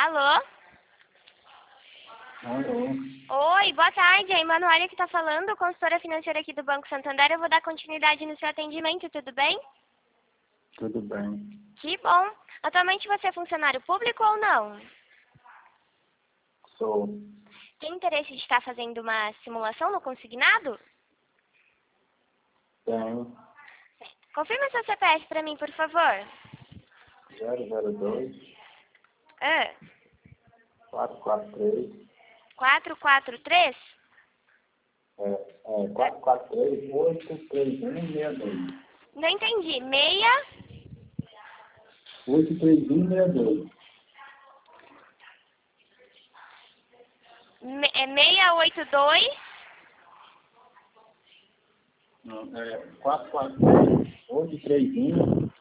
Alô? Alô? Oi, boa tarde. É a Emanuele que está falando, consultora financeira aqui do Banco Santander. Eu vou dar continuidade no seu atendimento, tudo bem? Tudo bem. Que bom. Atualmente você é funcionário público ou não? Sou. Tem interesse de estar fazendo uma simulação no consignado? Tenho. Confirma seu CPF para mim, por favor. 002 Ah, 443 443? 443 83162. Não entendi. Meia? 83162. É 682? Não, 443 831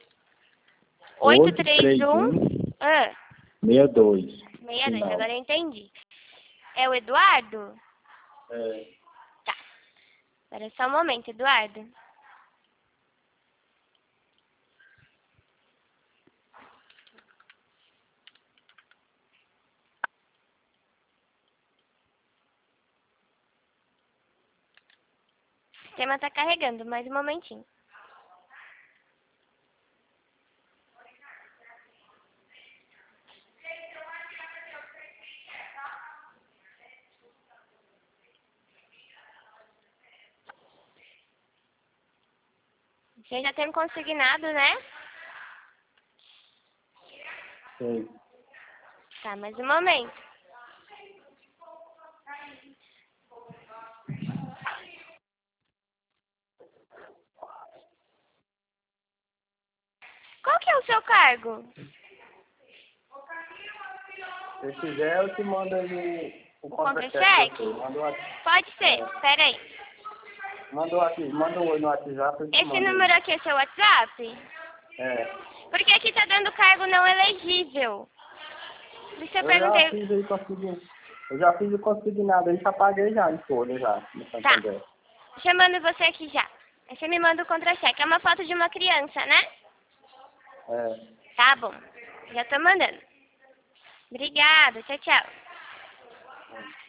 831? Ah, 62. 62, agora eu entendi. É o Eduardo? É. Tá. Espera só um momento, Eduardo. O sistema está carregando, mais um momentinho. Você já tem consignado, né? Sei. Tá, mais um momento. Qual que é o seu cargo? Se quiser, eu te mando aí o contra-cheque? Manda Pode ser, espera aí. Manda um oi no WhatsApp. Eu te Esse mando número aqui é seu WhatsApp? É. Porque aqui tá dando cargo não elegível. Por isso eu Eu já perguntei. fiz aí consignado. Eu já fiz o consignado, aí já paguei já em folha já, no Santander. Chamando você aqui já. Aí você me manda o contra-cheque. É uma foto de uma criança, né? É. Tá bom. Já tô mandando. Obrigada. Tchau, tchau.